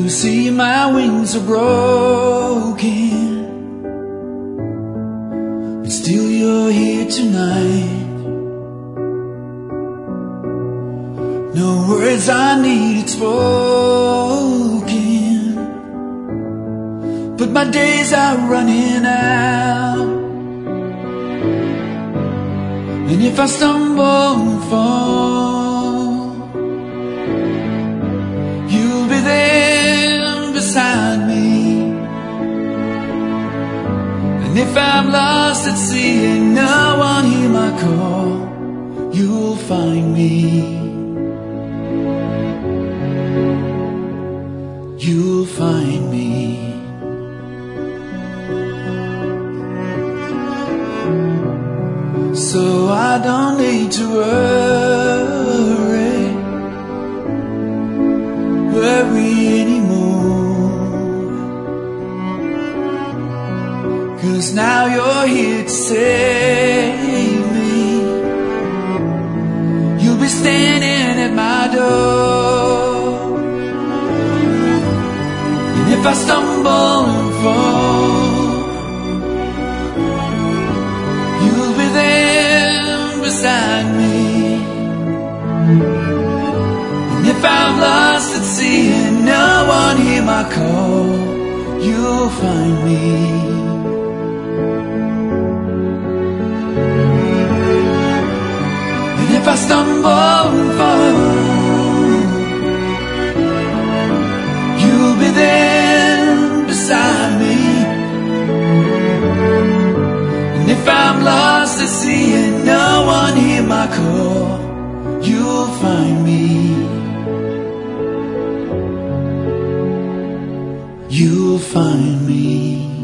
see my wings are broken, but still you're here tonight. No words I needed spoken, but my days are running out. And if I stumble and fall, you'll be there beside me. And if I'm lost at sea and no one hear my call, you'll find me. You'll find me. So I don't need to worry anymore, 'cause now you're here to save me. You'll be standing at my door, and if I stumble and fall, you'll be there beside me. And if I'm lost at sea and no one hear my call, you'll find me. And if I stumble and fall, you'll be there beside me. And if I'm lost at sea and no one hear my call, you'll find me. You'll find me.